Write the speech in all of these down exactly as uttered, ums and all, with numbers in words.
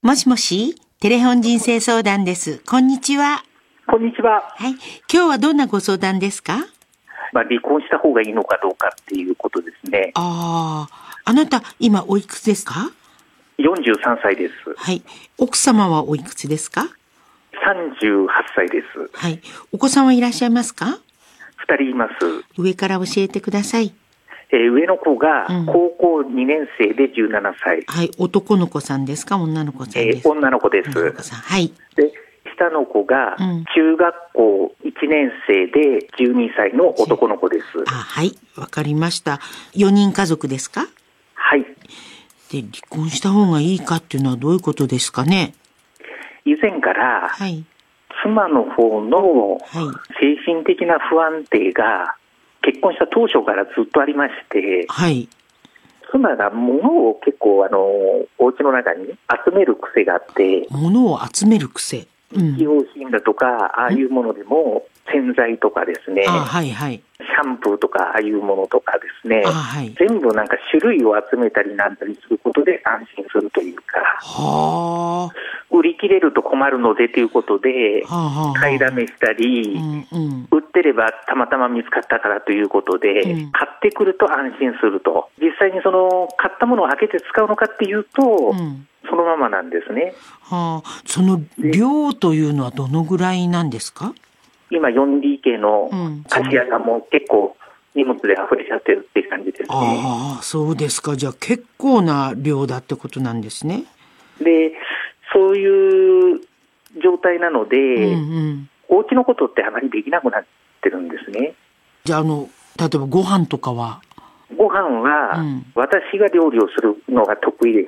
もしもし、テレフォン人生相談です。こんにちは。 こんにちは。 はい。今日はどんなご相談ですか？ まあ、離婚した方がいいのかどうかっていうことですね。 ああ、あなた今おいくつですか？ よんじゅうさんさいです。 はい。奥様はおいくつですか？ さんじゅうはっさいです。 はい。お子さんはいらっしゃいますか？ ふたりいます。 上から教えてください。 えー、上の子が高校にねん生でじゅうななさい。 うん、はい。男の子さんですか？女の子さんですか？ えー、女の子です。 女の子さん。はい。 で、下の子が中学校いちねん生でじゅうにさいの男の子です。 あ、はい。わかりました。よにん家族ですか？ はい。 で、離婚した方がいいかっていうのはどういうことですかね？ 以前から、 はい、 妻の方の精神的な不安定が結婚した当初からずっとありまして、 はい、 妻が物を結構あのお家の中に集める癖があって、 物を集める癖、 うん、日用品だとかああいうものでも洗剤とかですね、 あ、はいはい、 シャンプーとかああいうものとかですね、 はい、 全部なんか種類を集めたりなんたりすることで安心するというか、 はあ、 売り切れると困るのでということで、 はあはあ、 買いだめしたり、 うんうん、 売ってればたまたま見つかったからということで、うん、買ってくると安心すると。実際にその買ったものを開けて使うのかっていうと、うん、そのままなんですね。 はあ、その量というのはどのぐらいなんですか？ 今 よんディーケー の貸し屋さんも結構荷物で溢れちゃってるっていう感じですね。 ああ、そうですか。じゃあ結構な量だってことなんですね。 で、そういう状態なので、うんうん、お家のことってあまりできなくなってるんですね。 じゃあ、あの、例えばご飯とかは？ ご飯は、うん、私が料理をするのが得意でして、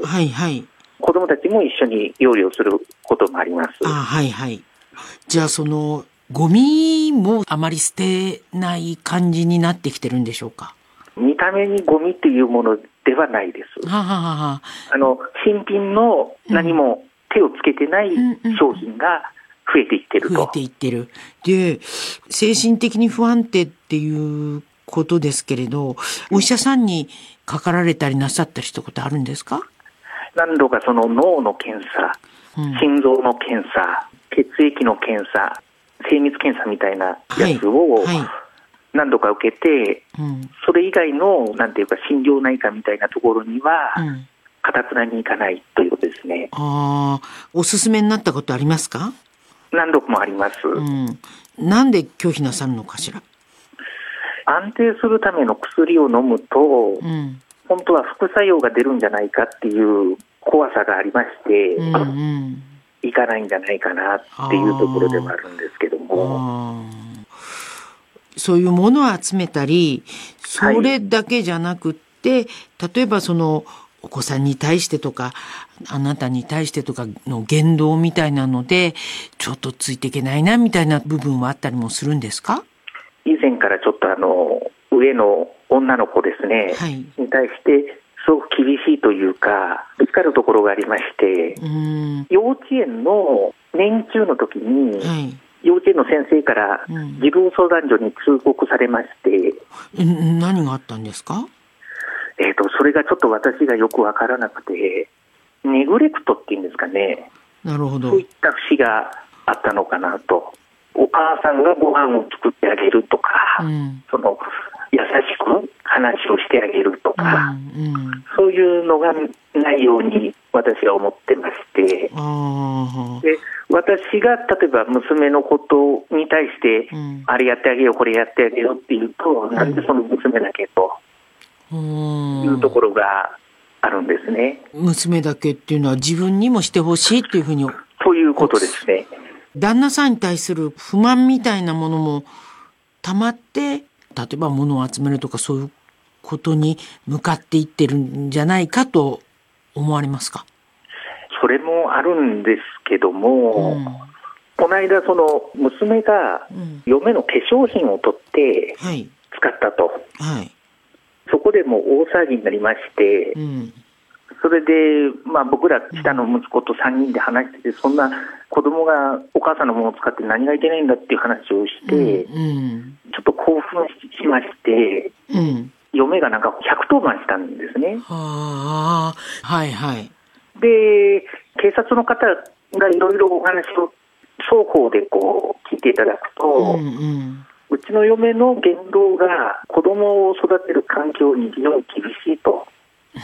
はいはい。 子供たちも一緒に料理をすることもあります。 あ、はいはい。じゃあ、その、ゴミもあまり捨てない感じになってきてるんでしょうか？ 見た目にゴミっていうものではないです。 はははは。 あの、新品の何も手をつけてない商品が増えていってると。 増えていってる。で、精神的に不安定っていうことですけれど、お医者さんにかかられたりなさったりしたことあるんですか？ 何度かその脳の検査、うん、心臓の検査、血液の検査、精密検査みたいなやつを何度か受けて、はいはい、それ以外のなんていうか心療内科みたいなところにはかたくなに行かないということですね。 ああ、おすすめになったことありますか？ 何度もあります、 うん、なんで拒否なさるのかしら？ 安定するための薬を飲むと、うん、本当は副作用が出るんじゃないかっていう怖さがありまして、うんうん、いかないんじゃないかなっていうところでもあるんですけども、 そういうものを集めたり、それだけじゃなくって、はい、例えばそのお子さんに対してとかあなたに対してとかの言動みたいなのでちょっとついていけないなみたいな部分はあったりもするんですか？ 以前からちょっとあの上の女の子ですね、はい、に対してすごく厳しいというかぶつかるところがありまして、うん、幼稚園の年中の時に、はい、幼稚園の先生から児童相談所に通告されまして、 うん、何があったんですか？ えーと、それがちょっと私がよくわからなくて、ネグレクトっていうんですかね。 なるほど。 そういった節があったのかなと。お母さんがご飯を作ってあげるとか、うん、その優しく話をしてあげるとか、うんうん、そういうのがないように私は思ってまして、あで私が例えば娘のことに対して、うん、あれやってあげようこれやってあげようっていうと、うん、なんでその娘だけというところがあるんですね。 娘だけっていうのは自分にもしてほしいっていうふうに。 ということですね。 旦那さんに対する不満みたいなものも溜まって、例えば物を集めるとかそういうことに向かっていってるんじゃないかと思われますか？ それもあるんですけども、うん、この間その娘が嫁の化粧品を取って使ったと、はいはい、そこでもう大騒ぎになりまして、うん、それで、まあ、僕ら下の息子とさんにんで話してて、そんな子供がお母さんのものを使って何がいけないんだっていう話をして、うんうん、ちょっと興奮しまして、うん、嫁がなんかひゃくとおばんしたんですね。 はあ、はいはい。 で、化警察の方がいろいろお話を双方でこう聞いていただくと、うんうん、うちの嫁の言動が子供を育てる環境に非常に厳しいと、うん、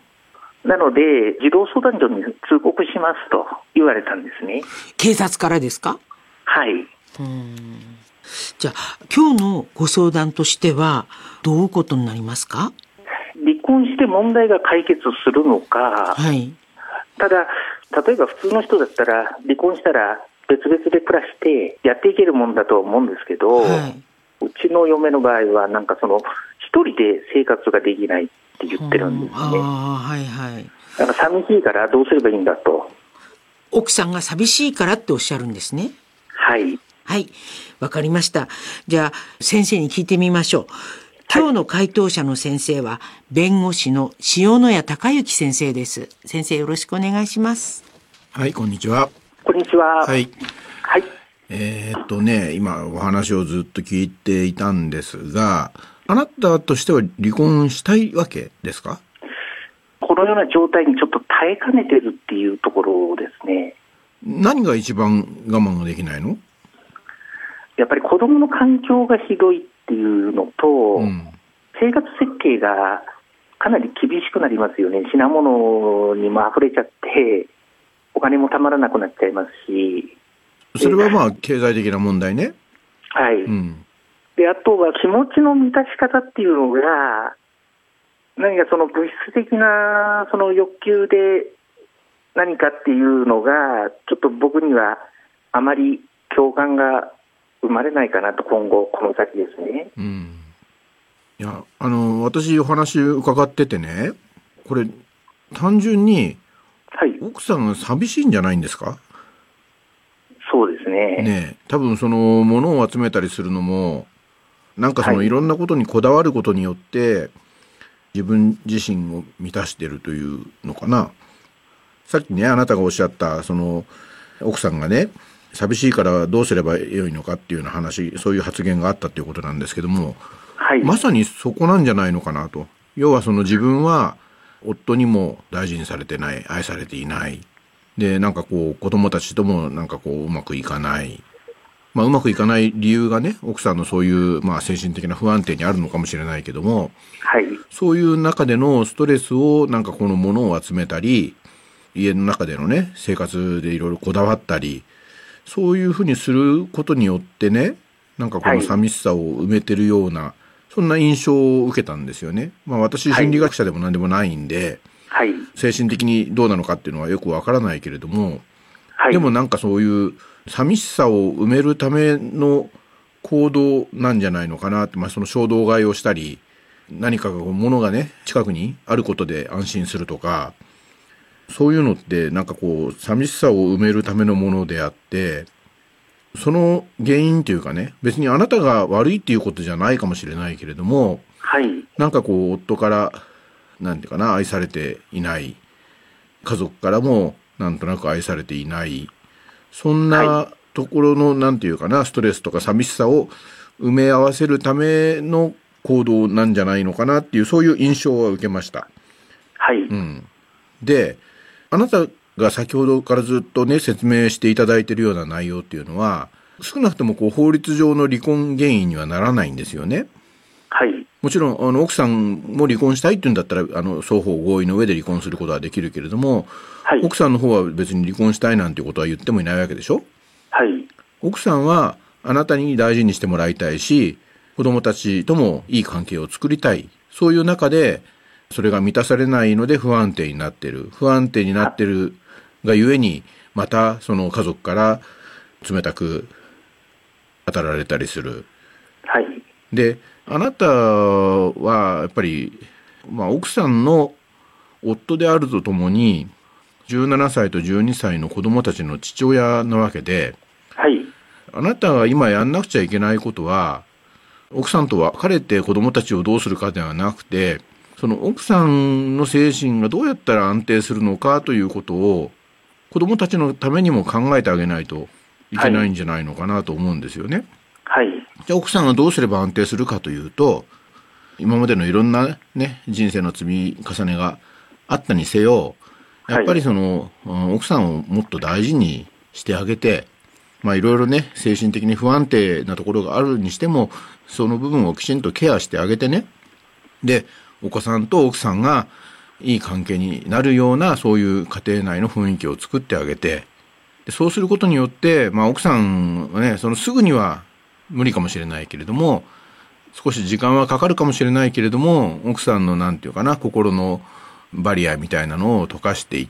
なので児童相談所に通告しますと言われたんですね。 警察からですか？ はい。 うん、じゃあ今日のご相談としてはどういうことになりますか？ 離婚して問題が解決するのか、はい、ただ例えば普通の人だったら離婚したら別々で暮らしてやっていけるもんだと思うんですけど、はい、うちの嫁の場合はなんかその一人で生活ができないって言ってるんですね。 あ、はいはい、 だから寂しいからどうすればいいんだと。 奥さんが寂しいからっておっしゃるんですね。 はいはい、わかりました。じゃあ先生に聞いてみましょう。今日の回答者の先生は弁護士の塩谷隆之先生です。先生よろしくお願いします。 はい、こんにちは。 こんにちは。 はい。 はい。 えー、っとね、今お話をずっと聞いていたんですが、あなたとしては離婚したいわけですか？ このような状態にちょっと耐えかねてるっていうところですね。 何が一番我慢ができないの？ やっぱり子供の環境がひどいっていうのと、うん、生活設計がかなり厳しくなりますよね。品物にも溢れちゃってお金もたまらなくなっちゃいますし。 それはまあ経済的な問題ね。 はい、うん、であとは気持ちの満たし方っていうのが何かその物質的なその欲求で何かっていうのがちょっと僕にはあまり共感が生まれないかなと、今後この先ですね。うん、 いやあの私お話伺っててね、これ単純に、はい、奥さんが寂しいんじゃないんですか？ そうですね。 ねえ、多分その物を集めたりするのもなんかそのいろんなことにこだわることによって、はい、自分自身を満たしているというのかな。さっきねあなたがおっしゃったその奥さんがね寂しいからどうすればよいのかっていうような話、そういう発言があったっていうことなんですけども、はい、まさにそこなんじゃないのかなと。要はその自分は夫にも大事にされてない、愛されていないで、なんかこう子供たちともなんかこううまくいかない、まあうまくいかない理由がね奥さんのそういうまあ精神的な不安定にあるのかもしれないけども、はい、そういう中でのストレスをなんかこのものを集めたり、家の中でのね生活でいろいろこだわったり、そういうふうにすることによってね、なんかこの寂しさを埋めてるような、はい、そんな印象を受けたんですよね。まあ私心理学者でも何でもないんで、はい、精神的にどうなのかっていうのはよくわからないけれども、はい、でもなんかそういう寂しさを埋めるための行動なんじゃないのかなって、まあその衝動買いをしたり、何かが物がね近くにあることで安心するとか、そういうのってなんかこう寂しさを埋めるためのものであって、その原因というかね、別にあなたが悪いっていうことじゃないかもしれないけれども、はい、なんかこう夫からなんていうかな、愛されていない、家族からもなんとなく愛されていない、そんなところのなんていうかな、ストレスとか寂しさを埋め合わせるための行動なんじゃないのかなっていう、そういう印象は受けました。はい。うん。で、あなたが先ほどからずっとね説明していただいているような内容っていうのは、少なくともこう法律上の離婚原因にはならないんですよね。はい。もちろんあの奥さんも離婚したいっていうんだったら、あの双方合意の上で離婚することはできるけれども、はい、奥さんの方は別に離婚したいなんてことは言ってもいないわけでしょ。はい。奥さんはあなたに大事にしてもらいたいし、子供たちともいい関係を作りたい。そういう中でそれが満たされないので不安定になっている。不安定になっているがゆえに、またその家族から冷たく当たられたりする。はい。で、あなたはやっぱり、まあ、奥さんの夫であるとともにじゅうななさいとじゅうにさいの子供たちの父親なわけで、はい。あなたが今やんなくちゃいけないことは、奥さんと別れて子供たちをどうするかではなくて、その奥さんの精神がどうやったら安定するのかということを子供たちのためにも考えてあげないといけないんじゃないのかなと思うんですよね。はい。じゃあ奥さんがどうすれば安定するかというと、今までのいろんなね人生の積み重ねがあったにせよ、 やっぱりその、はい、奥さんをもっと大事にしてあげて、まあいろいろね、精神的に不安定なところがあるにしても、その部分をきちんとケアしてあげてね。で、お子さんと奥さんがいい関係になるような、そういう家庭内の雰囲気を作ってあげて、でそうすることによって、まあ奥さんはね、そのすぐには無理かもしれないけれども、少し時間はかかるかもしれないけれども、奥さんのなんていうかな、心のバリアみたいなのを溶かしていって、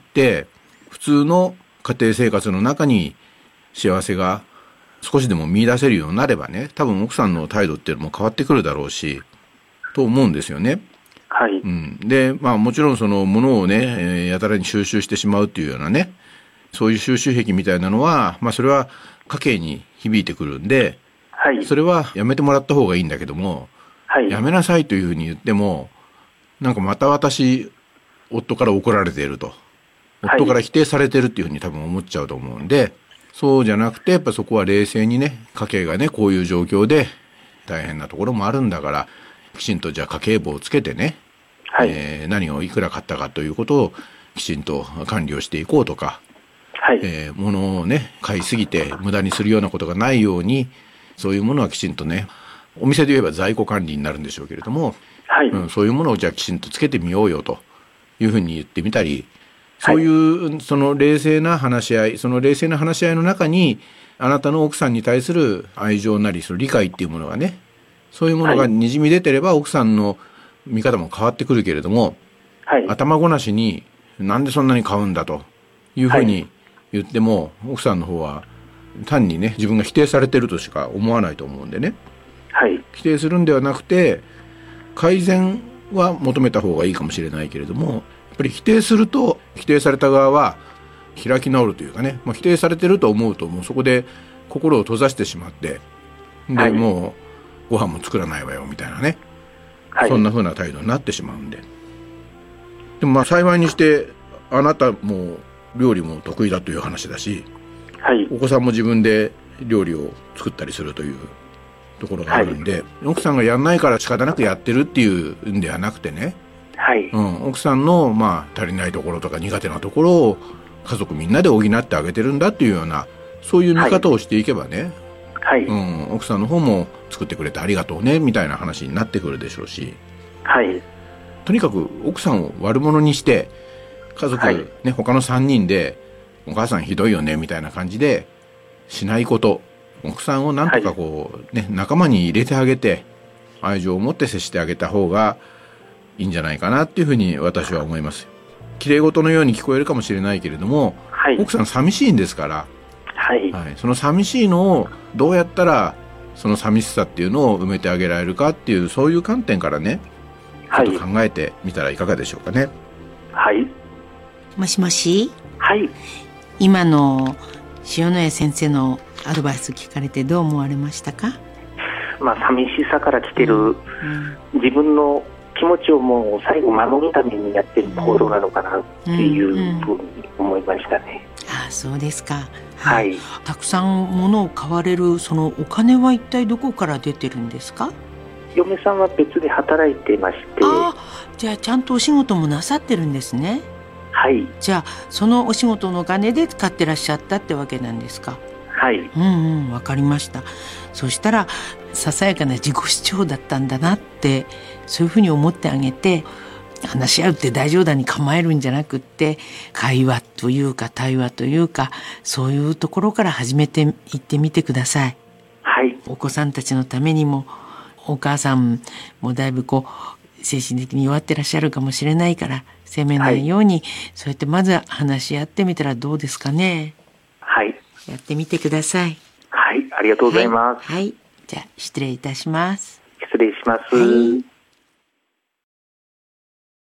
普通の家庭生活の中に幸せが少しでも見出せるようになればね、多分奥さんの態度っていうのも変わってくるだろうし、と思うんですよね。 はい。 うん。で、まあもちろんその物をね、えー、やたらに収集してしまうっていうようなね、そういう収集癖みたいなのは、まあそれは家計に響いてくるんで、はい。それはやめてもらった方がいいんだけども、はい。やめなさいというふうに言っても、なんかまた私、夫から怒られていると。夫から否定されてるっていうふうに多分思っちゃうと思うんで、そうじゃなくて、やっぱそこは冷静にね、家計がね、こういう状況で大変なところもあるんだから、きちんとじゃあ家計簿をつけてね、はい、えー、何をいくら買ったかということをきちんと管理をしていこうとか、はい、えー、物をね、買いすぎて無駄にするようなことがないように、そういうものはきちんとね、お店で言えば在庫管理になるんでしょうけれども、はい、うん、そういうものをじゃあきちんとつけてみようよというふうに言ってみたり、そういうその冷静な話し合い、その冷静な話し合いの中に、あなたの奥さんに対する愛情なり、その理解っていうものがね、そういうものがにじみ出てれば、奥さんの見方も変わってくるけれども、はい、頭ごなしに、なんでそんなに買うんだというふうに言っても、はい、奥さんの方は単にね、自分が否定されてるとしか思わないと思うんでね、はい、否定するんではなくて、改善は求めた方がいいかもしれないけれども、やっぱり否定すると、否定された側は開き直るというかね、まあ、否定されてると思うと、もうそこで心を閉ざしてしまって、で、はい、もうご飯も作らないわよみたいなね、はい、そんな風な態度になってしまうんで。でもまあ幸いにしてあなたも料理も得意だという話だし、はい、お子さんも自分で料理を作ったりするというところがあるんで、はい、奥さんがやんないから仕方なくやってるっていうんではなくてね、はい、うん、奥さんのまあ足りないところとか苦手なところを家族みんなで補ってあげてるんだっていうような、そういう見方をしていけばね、はい、うん、奥さんの方も作ってくれてありがとうねみたいな話になってくるでしょうし、はい、とにかく奥さんを悪者にして家族、はい、ね、他のさんにんでお母さんひどいよねみたいな感じでしないこと、奥さんをなんとかこう、はい、ね、仲間に入れてあげて愛情を持って接してあげた方がいいんじゃないかなっていうふうに私は思います。綺麗事のように聞こえるかもしれないけれども、はい、奥さん寂しいんですから、はいはい、その寂しいのをどうやったらその寂しさっていうのを埋めてあげられるかっていう、そういう観点からね、ちょっと考えてみたらいかがでしょうかね。はい。 もしもし。 はい。 今の塩谷先生のアドバイス聞かれてどう思われましたか？ まあ寂しさから来てる、うんうん、自分の気持ちをもう最後守るためにやってる行動なのかなっていうふうに思いましたね。 うんうん、ああ、そうですか。 はい、 たくさん物を買われるそのお金は一体どこから出てるんですか？ 嫁さんは別で働いてまして。 ああ、じゃあちゃんとお仕事もなさってるんですね。 はい。 じゃあそのお仕事のお金で使ってらっしゃったってわけなんですか？ はい。 うんうん、わかりました。そしたらささやかな自己主張だったんだなって、そういうふうに思ってあげて、話し合うって大冗談に構えるんじゃなくって、会話というか対話というか、そういうところから始めていってみてください。 はい。 お子さんたちのためにも、お母さんもだいぶこう精神的に弱ってらっしゃるかもしれないから、責めないように、はい、そうやってまず話し合ってみたらどうですかね。 はい。 やってみてください。 はい、ありがとうございます。 はい、はい、じゃあ失礼いたします。 失礼します。はい。